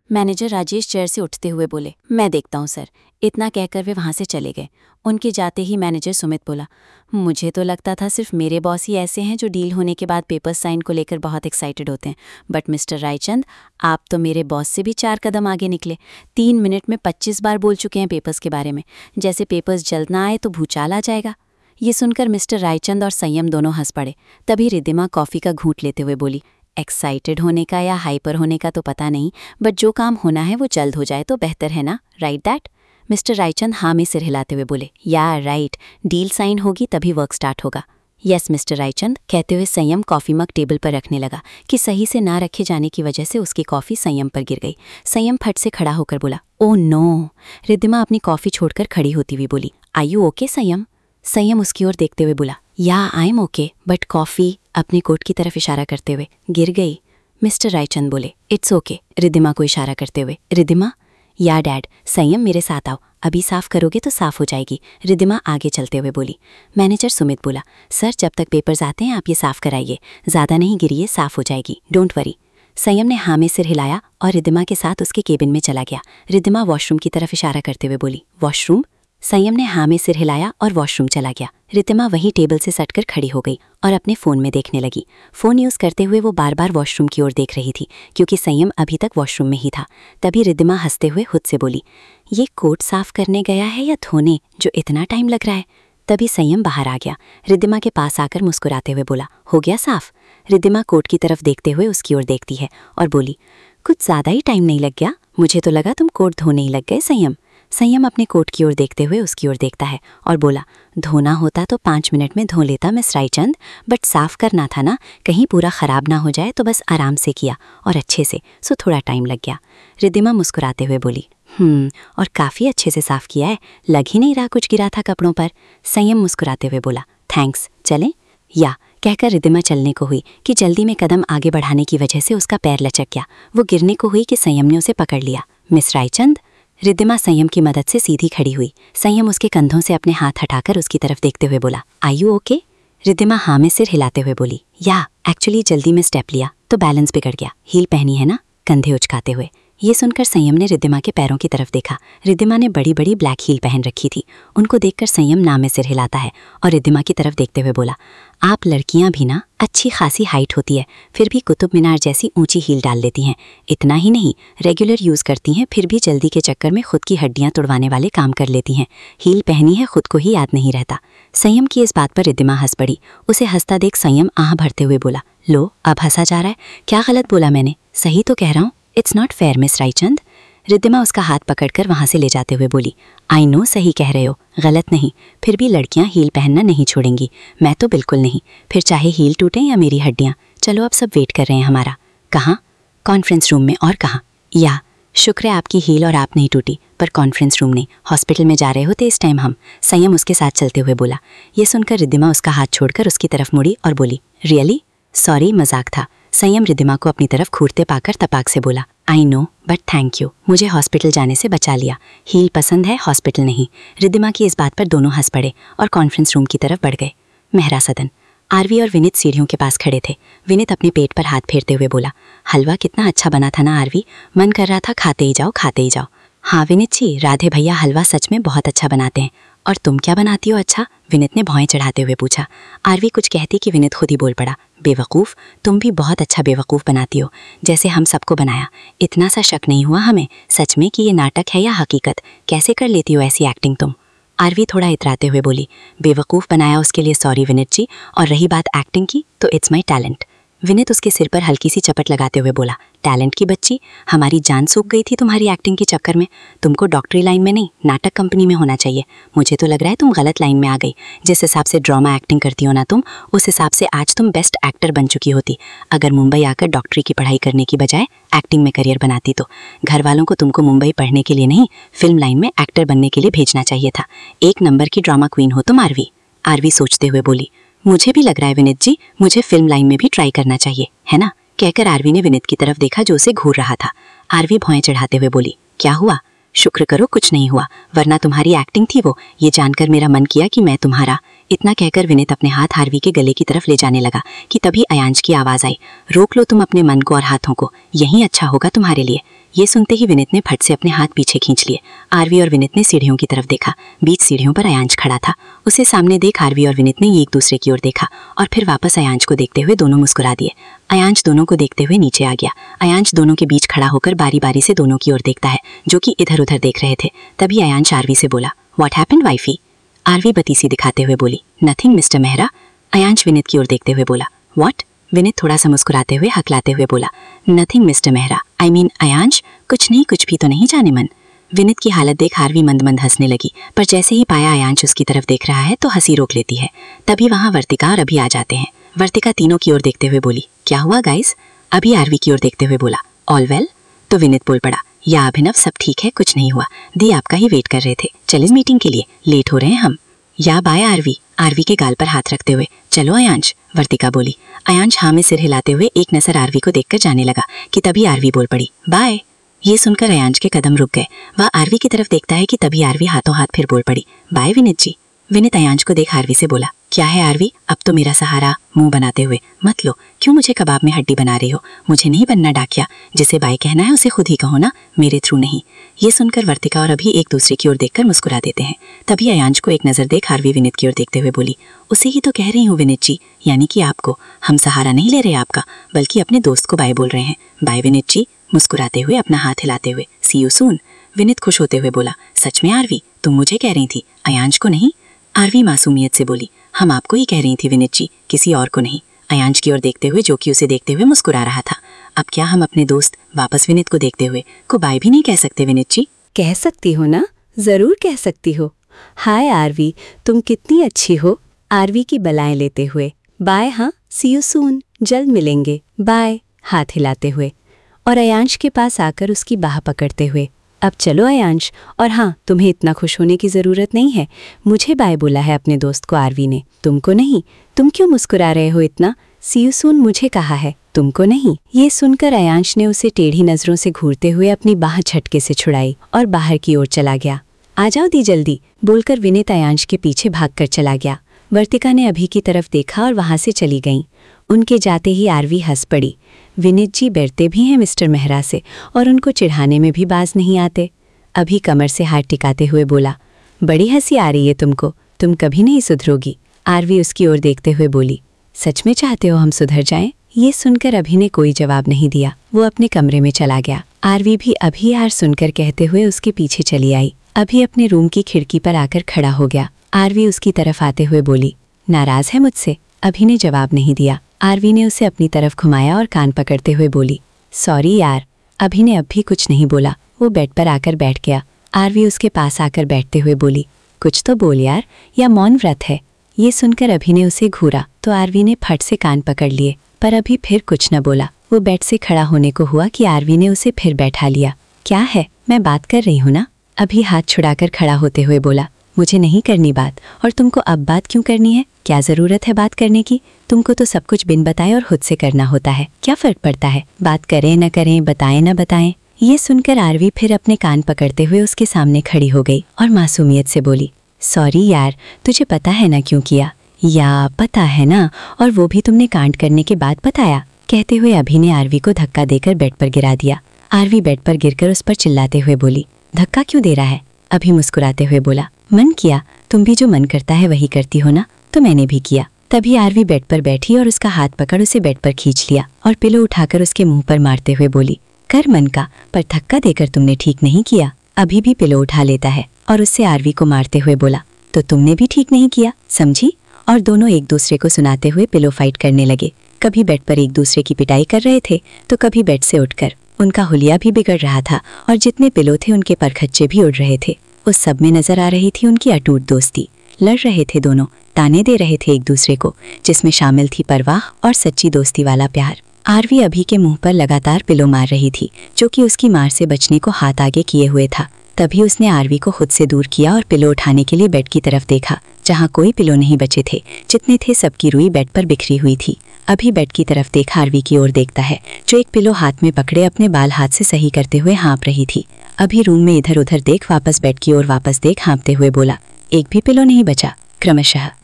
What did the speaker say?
Manager Rajesh chair से उठते हुए बोले, मैं देखता हूँ सर। इतना कहकर वे वहाँ से चले गए। उनके जाते ही मैनेजर सुमित बोला, मुझे तो लगता था सिर्फ मेरे बॉस ही ऐसे हैं जो डील होने के बाद पेपर्स साइन को लेकर बहुत एक्साइटेड होते हैं, बट मिस्टर रायचंद, आप तो मेरे बॉस से भी 4 कदम आगे निकले। 3 मिनट में 25 बार बोल चुके हैं पेपर्स के बारे में, जैसे पेपर्स जल्द ना आए तो भूचाल आ जाएगा। ये सुनकर मिस्टर रायचंद और संयम दोनों हंस पड़े। तभी रिद्धिमा कॉफ़ी का घूंट लेते हुए बोली, एक्साइटेड होने का या हाइपर होने का तो पता नहीं, बट जो काम होना है वो जल्द हो जाए तो बेहतर है ना, राइट दैट? मिस्टर रायचंद हाँ में सिर हिलाते हुए बोले, या राइट, डील साइन होगी तभी वर्क स्टार्ट होगा। यस मिस्टर रायचंद, कहते हुए संयम कॉफ़ी मग टेबल पर रखने लगा कि सही से ना रखे जाने की वजह से उसकी कॉफ़ी संयम पर गिर गई। संयम फट से खड़ा होकर बोला, ओह नो। रिद्धिमा अपनी कॉफ़ी छोड़कर खड़ी होती हुई बोली, आर यू ओके संयम? संयम उसकी ओर देखते हुए बोला, yeah I am okay, but coffee, अपनी कोट की तरफ इशारा करते हुए, गिर गई। मिस्टर रायचंद बोले, इट्स ओके, रिद्धिमा को इशारा करते हुए। रिद्धिमा? या डैड। संयम मेरे साथ आओ, अभी साफ करोगे तो साफ हो जाएगी, रिद्धिमा आगे चलते हुए बोली। मैनेजर सुमित बोला, सर जब तक पेपर्स आते हैं आप ये साफ कराइए, ज़्यादा नहीं गिरिए, साफ हो जाएगी, डोंट वरी। संयम ने हाँ में सिर हिलाया और रिद्धिमा के साथ उसके केबिन में चला गया। रिद्धिमा वॉशरूम की तरफ इशारा करते हुए बोली, वॉशरूम? संयम ने हाँ में सिर हिलाया और वॉशरूम चला गया। रिद्धिमा वहीं टेबल से सटकर खड़ी हो गई और अपने फ़ोन में देखने लगी। फ़ोन यूज़ करते हुए वो बार बार वॉशरूम की ओर देख रही थी क्योंकि संयम अभी तक वॉशरूम में ही था। तभी रिद्धिमा हंसते हुए खुद से बोली, ये कोट साफ करने गया है या धोने, जो इतना टाइम लग रहा है? तभी संयम बाहर आ गया। रिद्धिमा के पास आकर मुस्कुराते हुए बोला, हो गया साफ? रिद्धिमा कोट की तरफ देखते हुए उसकी ओर देखती है और बोली, कुछ ज़्यादा ही टाइम नहीं लग गया? मुझे तो लगा तुम कोट धोने ही लग गए संयम। संयम अपने कोट की ओर देखते हुए उसकी ओर देखता है और बोला, धोना होता तो 5 मिनट में धो लेता मिस रायचंद, बट साफ करना था ना, कहीं पूरा ख़राब ना हो जाए तो बस आराम से किया और अच्छे से, सो थोड़ा टाइम लग गया। रिद्धिमा मुस्कुराते हुए बोली, और काफ़ी अच्छे से साफ किया है, लग ही नहीं रहा कुछ गिरा था कपड़ों पर। संयम मुस्कुराते हुए बोला, थैंक्स, चलें? या कहकर रिद्धिमा चलने को हुई कि जल्दी में कदम आगे बढ़ाने की वजह से उसका पैर लचक गया। वो गिरने को हुई कि संयम ने उसे पकड़ लिया। मिस रायचंद? रिद्धिमा संयम की मदद से सीधी खड़ी हुई। संयम उसके कंधों से अपने हाथ हटाकर उसकी तरफ देखते हुए बोला, आर यू ओके? रिद्धिमा हाँ में सिर हिलाते हुए बोली, या एक्चुअली जल्दी में स्टेप लिया तो बैलेंस बिगड़ गया। हील पहनी है ना? कंधे उचकाते हुए। ये सुनकर संयम ने रिद्धिमा के पैरों की तरफ देखा। रिद्धिमा ने बड़ी बड़ी ब्लैक हील पहन रखी थी। उनको देखकर संयम ना में सिर हिलाता है और रिद्धिमा की तरफ देखते हुए बोला, आप लड़कियां भी ना, अच्छी खासी हाइट होती है, फिर भी कुतुब मीनार जैसी ऊंची हील डाल लेती हैं। इतना ही नहीं, रेगुलर यूज़ करती हैं, फिर भी जल्दी के चक्कर में खुद की हड्डियां तोड़वाने वाले काम कर लेती हैं। हील पहनी है, खुद को ही याद नहीं रहता। संयम की इस बात पर रिद्धिमा हंस पड़ी। उसे हंसता देख संयम आह भरते हुए बोला, लो अब हंसा जा रहा है, क्या गलत बोला मैंने? सही तो कह रहा हूँ, it's not fair miss Raichand. Riddhima उसका हाथ पकड़कर वहाँ से ले जाते हुए बोली, आई नो सही कह रहे हो, गलत नहीं, फिर भी लड़कियाँ हील पहनना नहीं छोड़ेंगी। मैं तो बिल्कुल नहीं, फिर चाहे हील टूटें या मेरी हड्डियाँ। चलो अब सब वेट कर रहे हैं हमारा। कहाँ? कॉन्फ्रेंस रूम में। और कहाँ? या शुक्र है आपकी हील और आप नहीं टूटी, पर कॉन्फ्रेंस रूम नहीं, हॉस्पिटल में जा रहे होते इस टाइम हम। संयम उसके साथ चलते हुए बोला। ये सुनकर रिद्धिमा उसका हाथ छोड़कर उसकी तरफ मुड़ी और बोली, रियली? सॉरी, मजाक था। संयम रिद्धिमा को अपनी तरफ घूरते पाकर तपाक से बोला, I know, but thank you, मुझे हॉस्पिटल जाने से बचा लिया। हील पसंद है, हॉस्पिटल नहीं। रिद्धिमा की इस बात पर दोनों हंस पड़े और कॉन्फ्रेंस रूम की तरफ बढ़ गए। मेहरा सदन। आरवी और विनीत सीढ़ियों के पास खड़े थे। विनीत अपने पेट पर हाथ फेरते हुए बोला, हलवा कितना अच्छा बना था ना आरवी, मन कर रहा था खाते ही जाओ, खाते ही जाओ। हाँ विनीत जी, राधे भैया हलवा सच में बहुत अच्छा बनाते हैं। और तुम क्या बनाती हो अच्छा? विनीत ने भौएं चढ़ाते हुए पूछा। आरवी कुछ कहती कि विनीत खुद ही बोल पड़ा, बेवकूफ़, तुम भी बहुत अच्छा बेवकूफ़ बनाती हो, जैसे हम सबको बनाया। इतना सा शक नहीं हुआ हमें सच में कि ये नाटक है या हकीकत? कैसे कर लेती हो ऐसी एक्टिंग तुम? आरवी थोड़ा इतराते हुए बोली, बेवकूफ़ बनाया उसके लिए सॉरी विनीत जी, और रही बात एक्टिंग की तो इट्स माई टैलेंट। विनीत उसके सिर पर हल्की सी चपट लगाते हुए बोला, टैलेंट की बच्ची, हमारी जान सूख गई थी तुम्हारी एक्टिंग के चक्कर में। तुमको डॉक्टरी लाइन में नहीं, नाटक कंपनी में होना चाहिए। मुझे तो लग रहा है तुम गलत लाइन में आ गई। जिस हिसाब से ड्रामा एक्टिंग करती हो ना तुम, उस हिसाब से आज तुम बेस्ट एक्टर बन चुकी होती। अगर मुंबई आकर डॉक्टरी की पढ़ाई करने की बजाय एक्टिंग में करियर बनाती तो घर वालों को तुमको मुंबई पढ़ने के लिए नहीं, फिल्म लाइन में एक्टर बनने के लिए भेजना चाहिए था। 1 नंबर की ड्रामा क्वीन हो तुम आरवी। आरवी सोचते हुए बोली, मुझे भी लग रहा है विनीत जी, मुझे फिल्म लाइन में भी ट्राई करना चाहिए, है ना? कहकर आरवी ने विनीत की तरफ देखा जो उसे घूर रहा था। आरवी भौएं चढ़ाते हुए बोली, क्या हुआ? शुक्र करो कुछ नहीं हुआ, वरना तुम्हारी एक्टिंग थी वो। ये जानकर मेरा मन किया कि मैं तुम्हारा इतना कहकर विनीत अपने हाथ आरवी के गले की तरफ ले जाने लगा कि तभी अयांश की आवाज आई, रोक लो तुम अपने मन को और हाथों को, यही अच्छा होगा तुम्हारे लिए। ये सुनते ही विनीत ने फट से अपने हाथ पीछे खींच लिए। आरवी और विनीत ने सीढ़ियों की तरफ देखा। बीच सीढ़ियों पर अयांश खड़ा था। उसे सामने देख आरवी और विनीत ने एक दूसरे की ओर देखा और फिर वापस अयांश को देखते हुए दोनों मुस्कुरा दिए। अयांश दोनों को देखते हुए नीचे आ गया। अयांश दोनों के बीच खड़ा होकर बारी बारी से दोनों की ओर देखता है, जो कि इधर उधर देख रहे थे। तभी अयांश आरवी से बोला, व्हाट हैपेंड वाइफी? आरवी बतीसी दिखाते हुए बोली, नथिंग मिस्टर मेहरा। अयांश विनीत की ओर देखते हुए बोला, व्हाट? विनीत थोड़ा सा मुस्कुराते हुए हकलाते हुए बोला, nothing mister Mehra, I mean Ayansh, कुछ नहीं, कुछ भी तो नहीं जाने मन। विनीत की हालत देख आरवी मंद मंद हंसने लगी, पर जैसे ही पाया अयांश उसकी तरफ देख रहा है तो हंसी रोक लेती है। तभी वहां वर्तिका और अभी आ जाते हैं। वर्तिका तीनों की ओर देखते हुए बोली, क्या हुआ गाइस? अभी आरवी की ओर देखते हुए बोला, ऑल वेल? तो विनीत बोल पड़ा, या अभिनव, सब ठीक है, कुछ नहीं हुआ, दी आपका ही वेट कर रहे थे, चले मीटिंग के लिए, लेट हो रहे हैं हम। या बाय आरवी? आरवी के गाल पर हाथ रखते हुए, चलो अयांश, वर्तिका बोली। अयांश हाँ में सिर हिलाते हुए एक नजर आरवी को देखकर जाने लगा कि तभी आरवी बोल पड़ी, बाय। ये सुनकर अयांश के कदम रुक गए। वह आरवी की तरफ देखता है कि तभी आरवी हाथों हाथ फिर बोल पड़ी, बाय विनीत जी। विनीत अयांश को देख आरवी से बोला, क्या है आरवी, अब तो मेरा सहारा, मुंह बनाते हुए, मत लो, क्यों मुझे कबाब में हड्डी बना रही हो? मुझे नहीं बनना डाकिया, जिसे बाय कहना है उसे खुद ही कहो ना, मेरे थ्रू नहीं। ये सुनकर वर्तिका और अभी एक दूसरे की ओर देखकर मुस्कुरा देते हैं। तभी अयांश को एक नजर देख आरवी विनीत की ओर देखते हुए बोली, उसे ही तो कह रही हूँ विनीत जी, यानी कि आपको। हम सहारा नहीं ले रहे आपका, बल्कि अपने दोस्त को बाय बोल रहे हैं। बाय विनीत जी, मुस्कुराते हुए अपना हाथ हिलाते हुए, सी यू सून। विनीत खुश होते हुए बोला, सच में आरवी, तुम मुझे कह रही थी, अयांश को नहीं? आरवी मासूमियत से बोली, हम आपको ही कह रही थी विनीत जी, किसी और को नहीं। अयांश की ओर देखते हुए, जो कि उसे देखते हुए मुस्कुरा रहा था। अब क्या हम अपने दोस्त वापस विनीत को देखते हुए को बाय भी नहीं कह सकते विनीत जी? कह सकती हो ना, जरूर कह सकती हो। हाय आरवी, तुम कितनी अच्छी हो। आरवी की बलाएं लेते हुए, बाय, हाँ, सी यू सून, जल्द मिलेंगे, बाय, हाथ हिलाते हुए, और अयांश के पास आकर उसकी बाह पकड़ते हुए, अब चलो अयांश, और हाँ, तुम्हें इतना खुश होने की ज़रूरत नहीं है, मुझे बाय बोला है अपने दोस्त को आरवी ने, तुमको नहीं। तुम क्यों मुस्कुरा रहे हो इतना? सी यू सून मुझे कहा है, तुमको नहीं। ये सुनकर अयांश ने उसे टेढ़ी नज़रों से घूरते हुए अपनी बाह झटके से छुड़ाई और बाहर की ओर चला गया। आ जाओ दी जल्दी, बोलकर विनीत अयांश के पीछे भागकर चला गया। वर्तिका ने अभी की तरफ देखा और वहां से चली गईं। उनके जाते ही आरवी हंस पड़ी, विनीत जी डरते भी हैं मिस्टर मेहरा से, और उनको चिढ़ाने में भी बाज नहीं आते। अभी कमर से हाथ टिकाते हुए बोला, बड़ी हंसी आ रही है तुमको, तुम कभी नहीं सुधरोगी। आरवी उसकी ओर देखते हुए बोली, सच में चाहते हो हम सुधर जाएं? ये सुनकर अभी ने कोई जवाब नहीं दिया। वो अपने कमरे में चला गया। आरवी भी अभी यार सुनकर कहते हुए उसके पीछे चली आई। अभी अपने रूम की खिड़की पर आकर खड़ा हो गया। आरवी उसकी तरफ आते हुए बोली, नाराज है मुझसे? अभी ने जवाब नहीं दिया। आरवी ने उसे अपनी तरफ घुमाया और कान पकड़ते हुए बोली, सॉरी यार। अभी ने अब भी कुछ नहीं बोला। वो बेड पर आकर बैठ गया। आरवी उसके पास आकर बैठते हुए बोली, कुछ तो बोल यार, या मौन व्रत है? ये सुनकर अभी ने उसे घूरा तो आरवी ने फट से कान पकड़ लिए, पर अभी फिर कुछ न बोला। वो बेड से खड़ा होने को हुआ कि आरवी ने उसे फिर बैठा लिया। क्या है, मैं बात कर रही हूँ ना? अभी हाथ छुड़ाकर खड़ा होते हुए बोला, मुझे नहीं करनी बात, और तुमको अब बात क्यों करनी है? क्या ज़रूरत है बात करने की? तुमको तो सब कुछ बिन बताए और खुद से करना होता है, क्या फ़र्क पड़ता है बात करें न करें, बताएं न बताएं? ये सुनकर आरवी फिर अपने कान पकड़ते हुए उसके सामने खड़ी हो गई और मासूमियत से बोली, सॉरी यार, तुझे पता है ना क्यों किया? या पता है ना, और वो भी तुमने कांड करने के बाद बताया? कहते हुए अभी ने आरवी को धक्का देकर बेड पर गिरा दिया। आरवी बेड पर गिरकर उस पर चिल्लाते हुए बोली, धक्का क्यों दे रहा है? अभी मुस्कुराते हुए बोला, मन किया, तुम भी जो मन करता है वही करती हो ना, तो मैंने भी किया। तभी आरवी बेड पर बैठी और उसका हाथ पकड़ उसे बेड पर खींच लिया और पिलो उठाकर उसके मुंह पर मारते हुए बोली, कर मन का, पर धक्का देकर तुमने ठीक नहीं किया। अभी भी पिलो उठा लेता है और उससे आरवी को मारते हुए बोला, तो तुमने भी ठीक नहीं किया, समझी? और दोनों एक दूसरे को सुनाते हुए पिलो फाइट करने लगे। कभी बेड पर एक दूसरे की पिटाई कर रहे थे तो कभी बेड से उठकर। उनका हुलिया भी बिगड़ रहा था और जितने पिलो थे उनके परखच्चे भी उड़ रहे थे। उस सब में नजर आ रही थी उनकी अटूट दोस्ती। लड़ रहे थे दोनों, ताने दे रहे थे एक दूसरे को, जिसमें शामिल थी परवाह और सच्ची दोस्ती वाला प्यार। आरवी अभी के मुंह पर लगातार पिलो मार रही थी, जो कि उसकी मार से बचने को हाथ आगे किए हुए था। तभी उसने आरवी को खुद से दूर किया और पिलो उठाने के लिए बेड की तरफ देखा, जहां कोई पिलो नहीं बचे थे। जितने थे सबकी रुई बेड पर बिखरी हुई थी। अभी बेड की तरफ देख आरवी की ओर देखता है, जो एक पिलो हाथ में पकड़े अपने बाल हाथ से सही करते हुए हाँप रही थी। अभी रूम में इधर उधर देख वापस बेड की ओर वापस देख हाँपते हुए बोला, एक भी पिलो नहीं बचा। क्रमशः